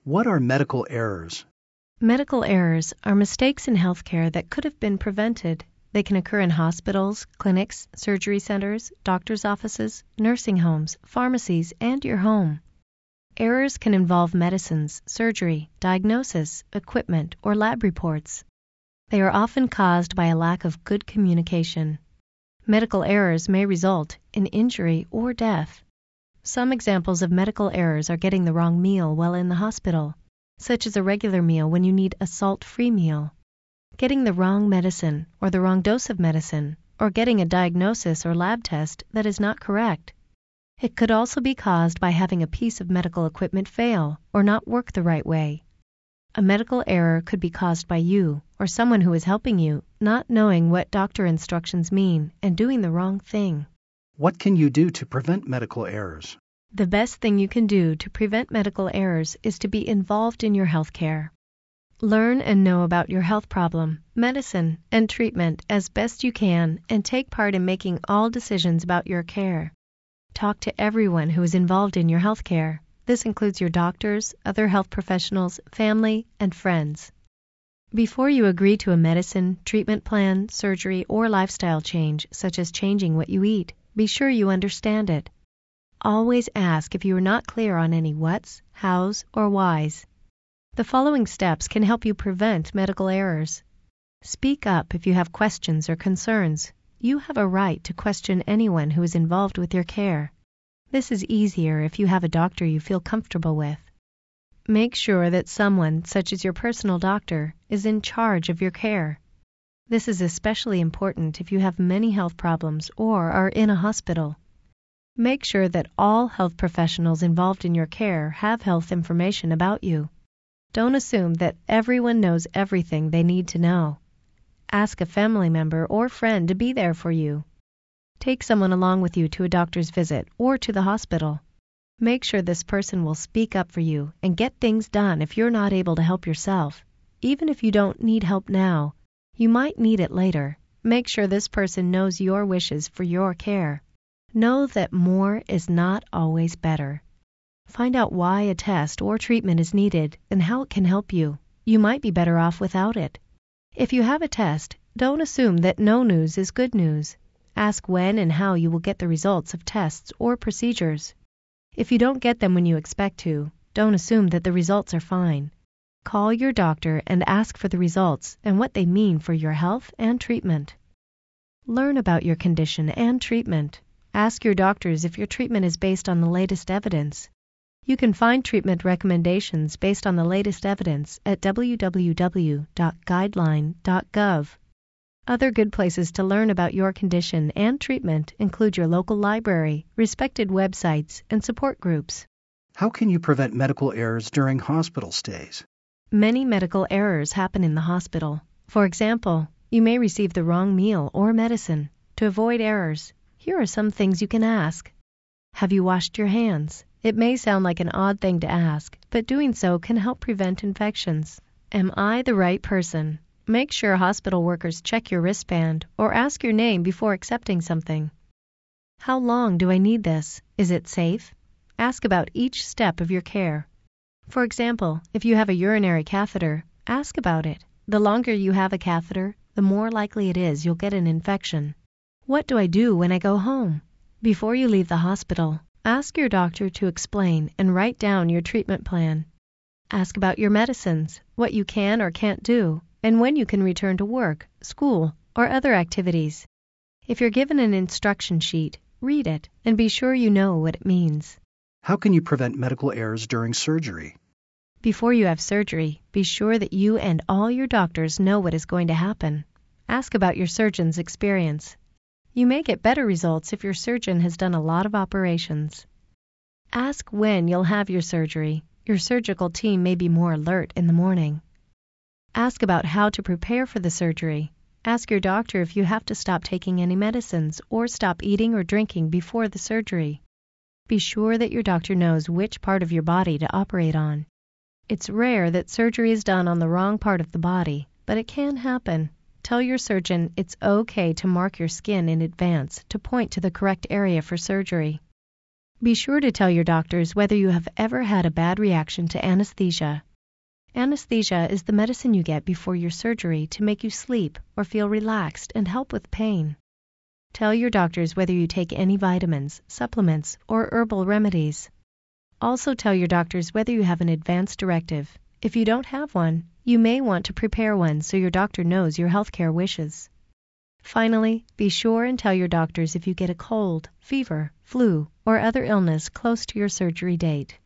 What are medical errors? Medical errors are mistakes in healthcare that could have been prevented. They can occur in hospitals, clinics, surgery centers, doctor's offices, nursing homes, pharmacies, and your home. Errors can involve medicines, surgery, diagnosis, equipment, or lab reports. They are often caused by a lack of good communication. Medical errors may result in injury or death. Some examples of medical errors are getting the wrong meal while in the hospital, such as a regular meal when you need a salt-free meal, getting the wrong medicine or the wrong dose of medicine, or getting a diagnosis or lab test that is not correct. It could also be caused by having a piece of medical equipment fail or not work the right way. A medical error could be caused by you or someone who is helping you not knowing what doctor instructions mean and doing the wrong thing. What can you do to prevent medical errors? The best thing you can do to prevent medical errors is to be involved in your health care. Learn and know about your health problem, medicine, and treatment as best you can, and take part in making all decisions about your care. Talk to everyone who is involved in your health care. This includes your doctors, other health professionals, family, and friends. Before you agree to a medicine, treatment plan, surgery, or lifestyle change, such as changing what you eat, be sure you understand it. Always ask if you are not clear on any whats, hows, or whys. The following steps can help you prevent medical errors. Speak up if you have questions or concerns. You have a right to question anyone who is involved with your care. This is easier if you have a doctor you feel comfortable with. Make sure that someone, such as your personal doctor, is in charge of your care. This is especially important if you have many health problems or are in a hospital. Make sure that all health professionals involved in your care have health information about you. Don't assume that everyone knows everything they need to know. Ask a family member or friend to be there for you. Take someone along with you to a doctor's visit or to the hospital. Make sure this person will speak up for you and get things done if you're not able to help yourself. Even if you don't need help now, you might need it later. Make sure this person knows your wishes for your care. Know that more is not always better. Find out why a test or treatment is needed and how it can help you. You might be better off without it. If you have a test, don't assume that no news is good news. Ask when and how you will get the results of tests or procedures. If you don't get them when you expect to, don't assume that the results are fine. Call your doctor and ask for the results and what they mean for your health and treatment. Learn about your condition and treatment. Ask your doctors if your treatment is based on the latest evidence. You can find treatment recommendations based on the latest evidence at www.guideline.gov. Other good places to learn about your condition and treatment include your local library, respected websites, and support groups. How can you prevent medical errors during hospital stays? Many medical errors happen in the hospital. For example, you may receive the wrong meal or medicine. To avoid errors, here are some things you can ask. Have you washed your hands? It may sound like an odd thing to ask, but doing so can help prevent infections. Am I the right person? Make sure hospital workers check your wristband or ask your name before accepting something. How long do I need this? Is it safe? Ask about each step of your care. For example, if you have a urinary catheter, ask about it. The longer you have a catheter, the more likely it is you'll get an infection. What do I do when I go home? Before you leave the hospital, ask your doctor to explain and write down your treatment plan. Ask about your medicines, what you can or can't do, and when you can return to work, school, or other activities. If you're given an instruction sheet, read it and be sure you know what it means. How can you prevent medical errors during surgery? Before you have surgery, be sure that you and all your doctors know what is going to happen. Ask about your surgeon's experience. You may get better results if your surgeon has done a lot of operations. Ask when you'll have your surgery. Your surgical team may be more alert in the morning. Ask about how to prepare for the surgery. Ask your doctor if you have to stop taking any medicines or stop eating or drinking before the surgery. Be sure that your doctor knows which part of your body to operate on. It's rare that surgery is done on the wrong part of the body, but it can happen. Tell your surgeon it's okay to mark your skin in advance to point to the correct area for surgery. Be sure to tell your doctors whether you have ever had a bad reaction to anesthesia. Anesthesia is the medicine you get before your surgery to make you sleep or feel relaxed and help with pain. Tell your doctors whether you take any vitamins, supplements, or herbal remedies. Also tell your doctors whether you have an advance directive. If you don't have one, you may want to prepare one so your doctor knows your healthcare wishes. Finally, be sure and tell your doctors if you get a cold, fever, flu, or other illness close to your surgery date.